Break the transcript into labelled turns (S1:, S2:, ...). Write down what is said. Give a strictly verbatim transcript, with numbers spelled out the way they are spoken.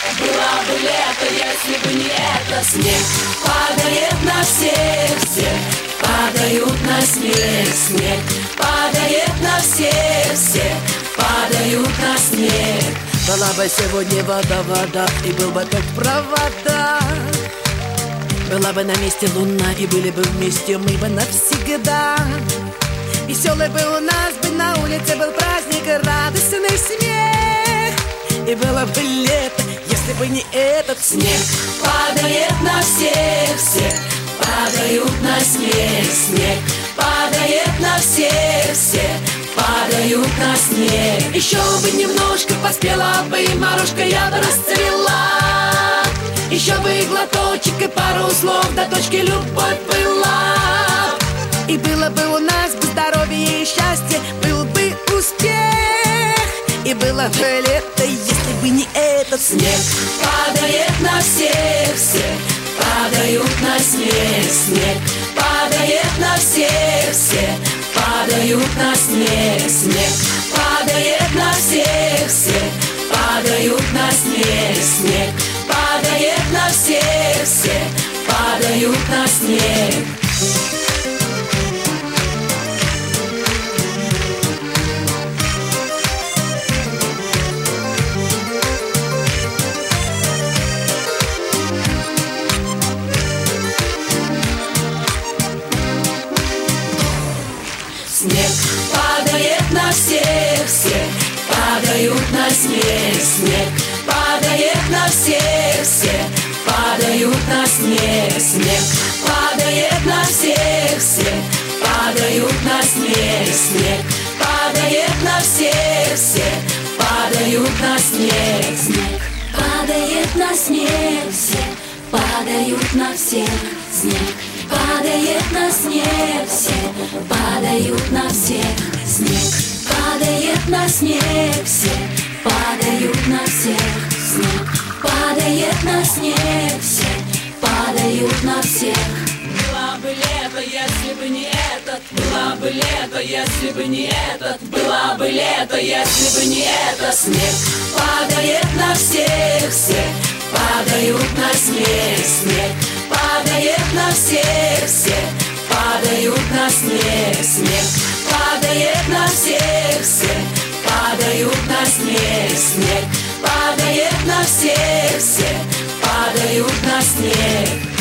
S1: Было бы лето, если бы не это. Снег падает на всех, всех падают на снег. Снег падает на всех, всех падают на снег.
S2: Была бы сегодня вода, вода, и был бы ток провода. Была бы на месте луна, и были бы вместе мы бы навсегда. Веселый бы у нас бы на улице был праздник и радостный смех. И было бы лето, если бы не этот
S1: снег. Падает на всех, всех падают на снег. Снег падает на всех, всех падают на снег. Еще бы немножко поспела бы, и Марушка я бы расцвела. Еще бы и глоточек, и пару слов, до точки любовь была.
S2: И было бы у нас бы здоровье и счастье, был бы успех. И было бы лето, если бы не этот
S1: снег. Падает на всех, всех падают на снег. Снег падает на всех, всех падают на снег. Снег падает на всех, всех падают на снег. Снег падает на всех, всех падают на снег. Снег падает на всех, всех падают на снег. Снег падает на всех, всех падают на снег. Снег падает на всех, всех падают на снег. Снег падает на всех, всех падают на снег. Снег падает на снег, всех падают на всех. Снег падает на снег, все падают на всех. Снег падает на снег, все падают на всех. Снег падает на снег, все падают на всех. Было бы лето, если бы не этот. Было бы лето, если бы не этот. Было бы лето, если бы не это. Снег падает на всех, все падают на снег. Снег падает на всех, всех падают на снег. Снег падает на всех, всех падают на снег. Снег падает на всех, всех падают на снег.